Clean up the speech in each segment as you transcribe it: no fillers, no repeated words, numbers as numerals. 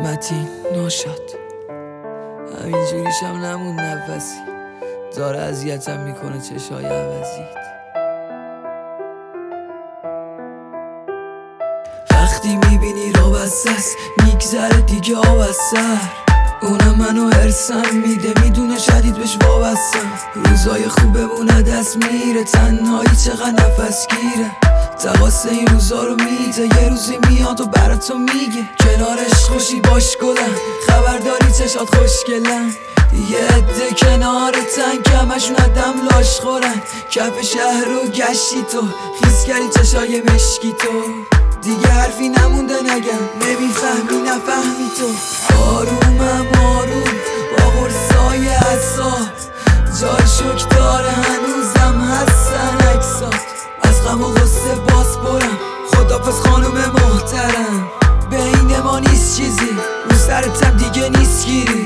متین ناشد همینجوریشم نمون نفسی داره اذیتم میکنه چشای عوضیت. وقتی میبینی را بستست میگذره دیگه آب از سر، اونم منو هرسم میده میدونه شدید بهش وابستم. روزای خوبمونه دست میره تنهایی چقدر نفس گیره، تقاس این روزا رو میده یه روزی میاد و براتو میگه کنارش خوشی باش گلم، خبرداری چشات خوشگلم. یه عده کنارتن که همشون دم لاش خورن، کف شهر رو گشتی تو خیس کردی چشای مشکی تو، دیگه حرفی نمونده نگم نمیفهمی نفهمی تو. آرومم آروم با قرصای اعصاب، جای شک داره هنوزم هستن عکسات، از غم و غصه باز برم خدافظ خانوم محترم. بین ما نیست چیزی رو سرتم دیگه نیست گیری.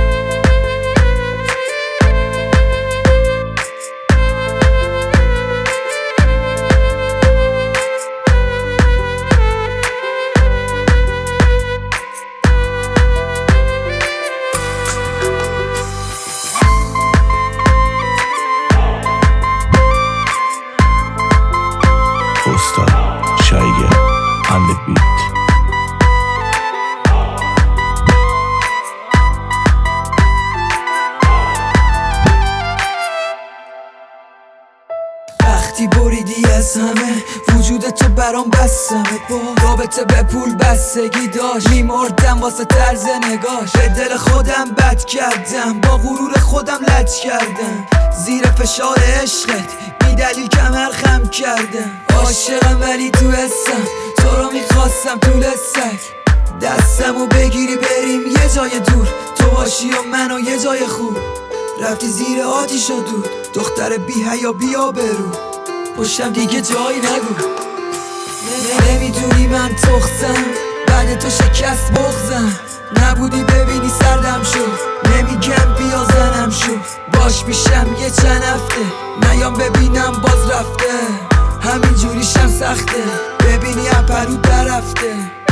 Shaiger on the beat. وقتی بریدی از همه وجود تو برام بسمه، با رابطه به پول بستگی داشت میمردم واسه طرز نگاش، به دل خودم بد کردم با غرور خودم لج کردم، زیر فشار عشقت بی دلیل کمر خم کردم. عاشقم ولی تو حسم تو رو میخواستم طول سگ، دستمو بگیری بریم یه جای دور، تو باشی و منو یه جای خوب. رفتی زیر آتیش و دود دختر بی حیا بیا برو، پشتم دیگه جایی نگو. نمیدونی من تخصم بعد تو شکست بغزم، نبودی ببینی سردم شد نمیگم بیا زنم شد، باش پیشم یه چند هفته نیام ببینم باز رفته، همین جوریشم سخته ببینی اپرو در رفته.